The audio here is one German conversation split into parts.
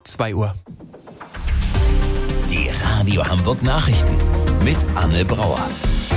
2 Uhr. Die Radio Hamburg Nachrichten mit Anne Brauer.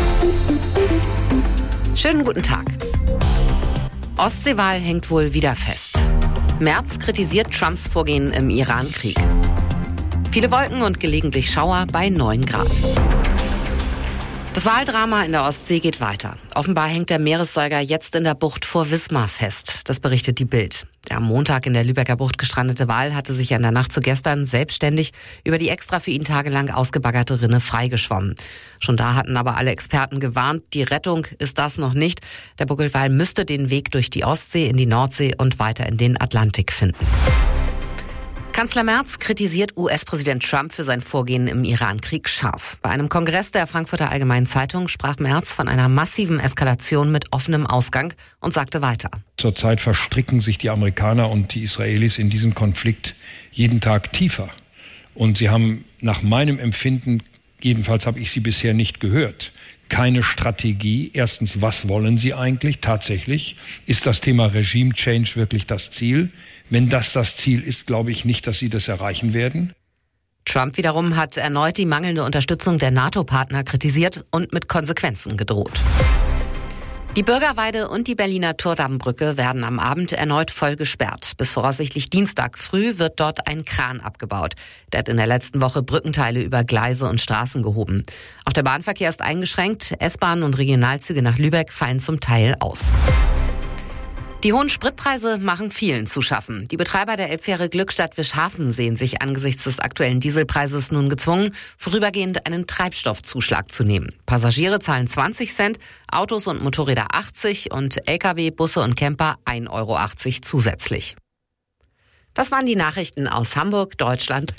Schönen guten Tag. Ostseewahl hängt wohl wieder fest. Merz kritisiert Trumps Vorgehen im Iran-Krieg. Viele Wolken und gelegentlich Schauer bei 9 Grad. Das Wahldrama in der Ostsee geht weiter. Offenbar hängt der Meeressäuger jetzt in der Bucht vor Wismar fest. Das berichtet die Bild. Der am Montag in der Lübecker Bucht gestrandete Wal hatte sich in der Nacht zu gestern selbstständig über die extra für ihn tagelang ausgebaggerte Rinne freigeschwommen. Schon da hatten aber alle Experten gewarnt, die Rettung ist das noch nicht. Der Buckelwal müsste den Weg durch die Ostsee in die Nordsee und weiter in den Atlantik finden. Kanzler Merz kritisiert US-Präsident Trump für sein Vorgehen im Iran-Krieg scharf. Bei einem Kongress der Frankfurter Allgemeinen Zeitung sprach Merz von einer massiven Eskalation mit offenem Ausgang und sagte weiter: Zurzeit verstricken sich die Amerikaner und die Israelis in diesen Konflikt jeden Tag tiefer. Und sie haben nach meinem Empfinden, jedenfalls habe ich sie bisher nicht gehört, keine Strategie. Erstens, was wollen sie eigentlich tatsächlich? Ist das Thema Regime Change wirklich das Ziel? Wenn das Ziel ist, glaube ich nicht, dass sie das erreichen werden. Trump wiederum hat erneut die mangelnde Unterstützung der NATO-Partner kritisiert und mit Konsequenzen gedroht. Die Bürgerweide und die Berliner Turmdammbrücke werden am Abend erneut voll gesperrt. Bis voraussichtlich Dienstag früh wird dort ein Kran abgebaut. Der hat in der letzten Woche Brückenteile über Gleise und Straßen gehoben. Auch der Bahnverkehr ist eingeschränkt. S-Bahnen und Regionalzüge nach Lübeck fallen zum Teil aus. Die hohen Spritpreise machen vielen zu schaffen. Die Betreiber der Elbfähre Glückstadt-Wischhafen sehen sich angesichts des aktuellen Dieselpreises nun gezwungen, vorübergehend einen Treibstoffzuschlag zu nehmen. Passagiere zahlen 20 Cent, Autos und Motorräder 80 und Lkw, Busse und Camper 1,80 € zusätzlich. Das waren die Nachrichten aus Hamburg, Deutschland